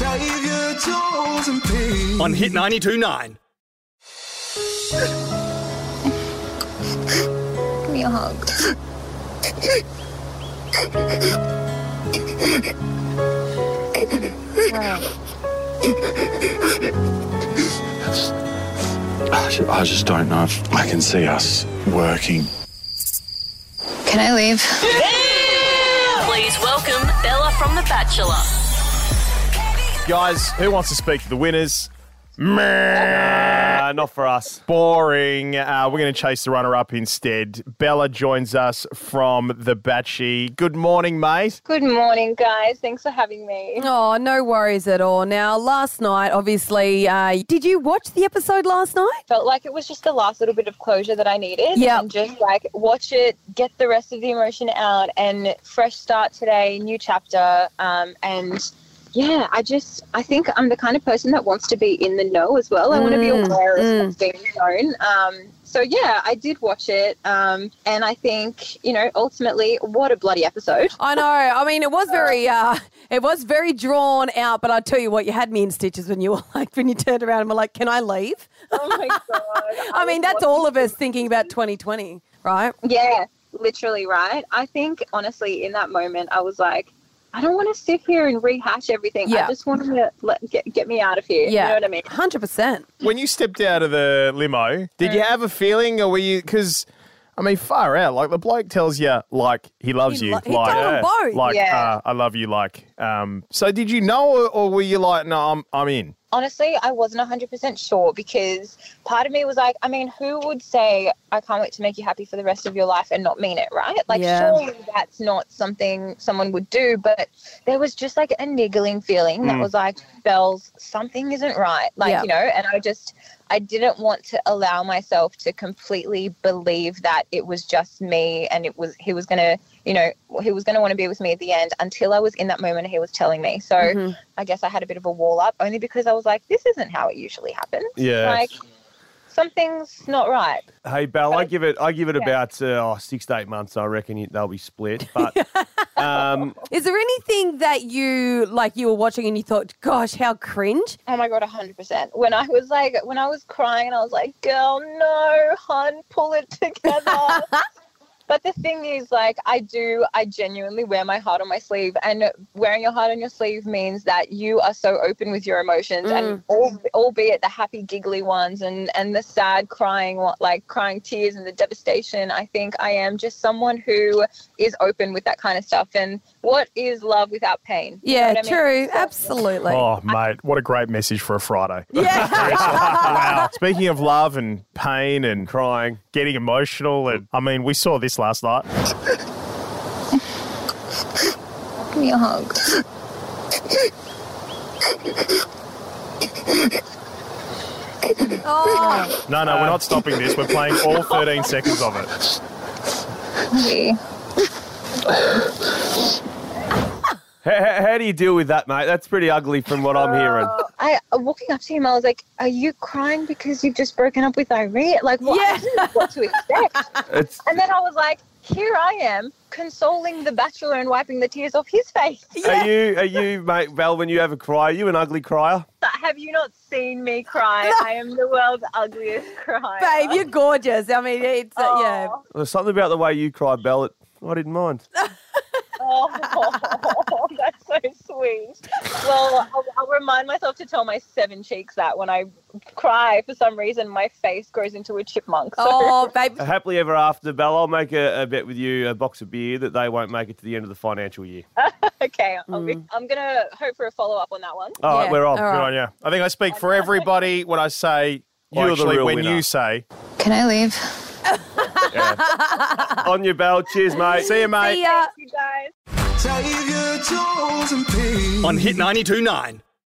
Save your toes and pain. On Hit 92.9. Give me a hug. I just don't know if I can see us working. Can I leave? Please welcome Bella from The Bachelor. Guys, who wants to speak to the winners? Not for us. Boring. We're going to chase the runner-up instead. Bella joins us from The Batchie. Good morning, mate. Good morning, guys. Thanks for having me. Oh, no worries at all. Now, last night, obviously, did you watch the episode last night? Felt like it was just the last little bit of closure that I needed. Yeah. And just like watch it, get the rest of the emotion out, and fresh start today, new chapter. And yeah, I think I'm the kind of person that wants to be in the know as well. I want to be aware of what's being known. So yeah, I did watch it. And I think, ultimately, what a bloody episode. I know. I mean, it was very drawn out, but I tell you what, you had me in stitches when you turned around and were like, can I leave? Oh my God. I mean, that's all of us thinking about 2020, right? Yeah, literally, right? I think, honestly, in that moment, I was like, I don't want to sit here and rehash everything. Yeah. I just want to get me out of here. Yeah. You know what I mean? 100%. When you stepped out of the limo, did you have a feeling, or were you... Because, I mean, far out. Like, the bloke tells you, like, he loves you. He told them both. Like, Yeah. I love you, like... So did you know, or were you like, no, I'm in? Honestly, I wasn't 100% sure, because part of me was like, I mean, who would say, I can't wait to make you happy for the rest of your life and not mean it, right? Like, Yeah. surely that's not something someone would do, but there was just like a niggling feeling that was like, Bells, something isn't right. Like, Yeah. and I didn't want to allow myself to completely believe that it was just me and he was going to want to be with me at the end, until I was in that moment he was telling me. So I guess I had a bit of a wall up, only because I was like, this isn't how it usually happens. Yeah. Like, something's not right. Hey, Belle, I give it about 6 to 8 months. I reckon they'll be split. But Is there anything that you were watching and you thought, gosh, how cringe? Oh my God, 100%. When I was crying, I was like, girl, no, hon, pull it together. But the thing is, like, I genuinely wear my heart on my sleeve, and wearing your heart on your sleeve means that you are so open with your emotions, and albeit the happy, giggly ones and the sad crying tears and the devastation. I think I am just someone who is open with that kind of stuff. And what is love without pain? You know Yeah, what I mean? true. Absolutely. Oh, mate, what a great message for a Friday. Yeah. Wow. Speaking of love and pain and crying, getting emotional, and I mean, we saw this last night. Give me a hug. Oh, No, we're not stopping this. We're playing all 13 seconds of it. Okay. how do you deal with that, mate? That's pretty ugly from what I'm hearing. Walking up to him, I was like, are you crying because you've just broken up with Irene? Like, what? Yeah. I didn't know what to expect. And then I was like, here I am, consoling the Bachelor and wiping the tears off his face. Are you, mate, Belle, when you have a cry, are you an ugly crier? Have you not seen me cry? I am the world's ugliest crier. babe, you're gorgeous. I mean, it's, yeah. There's something about the way you cry, Belle, I didn't mind. Oh, that's so sweet. Well, I'll remind myself to tell my 7 cheeks that when I cry, for some reason, my face grows into a chipmunk. So. Oh, babe. Happily ever after, Belle, I'll make a bet with you, a box of beer, that they won't make it to the end of the financial year. Okay, I'm going to hope for a follow-up on that one. All right, we're on. All right. Good on you. I think I speak for everybody when I say, You're the real when winner. you say, Can I leave? On your Belle. Cheers, mate. see you, mate. See ya. You guys. Save your toes and pain. On Hit 92.9.